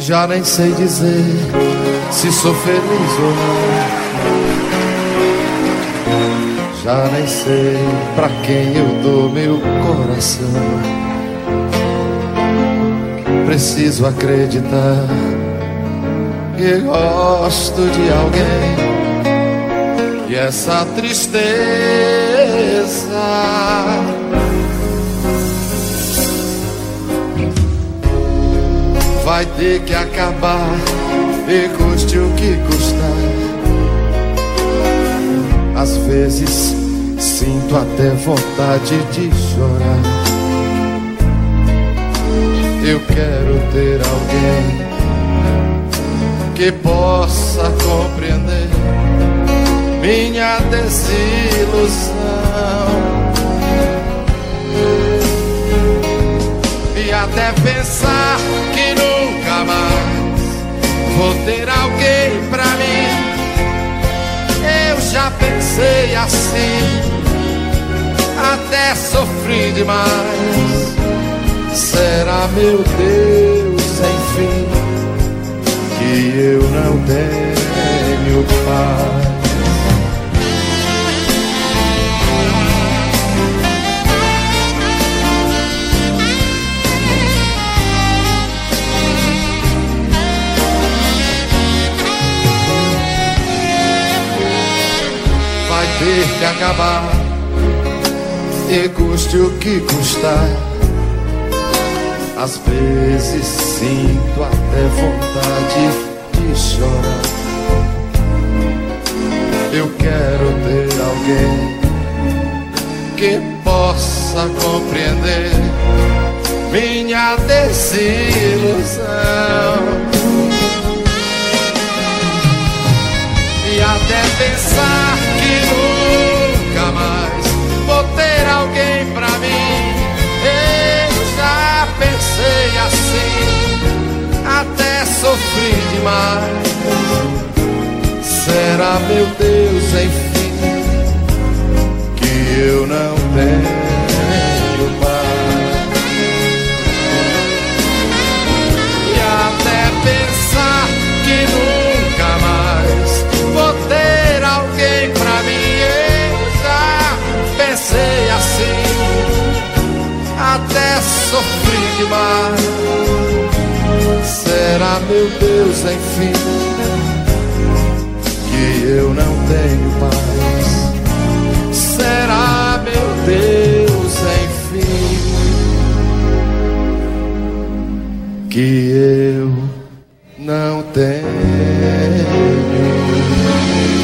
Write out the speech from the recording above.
Já nem sei dizer se sou feliz ou não. Já nem sei pra quem eu dou meu coração. Preciso acreditar que gosto de alguém. E essa tristeza vai ter que acabar, e custe o que custar. Às vezes sinto até vontade de chorar. Eu quero ter alguém que possa compreender minha desilusão e até pensar que nunca mais vou ter alguém pra mim. Eu já pensei assim, até sofri demais. Será, meu Deus, enfim, que eu não tenho paz? Vai ter que acabar, e custe o que custar. Às vezes sinto até vontade de chorar. Eu quero ter alguém que possa compreender minha desilusão e até pensar que nunca mais vou ter alguém pra mim. Eu já pensei assim, até sofri demais. Será, meu Deus, enfim, que eu não tenho paz? E até pensar que nunca mais vou ter alguém pra mim. Eu já pensei assim, até sofri demais. Será, meu Deus, enfim, que eu não tenho paz? Será, meu Deus, enfim, que eu não tenho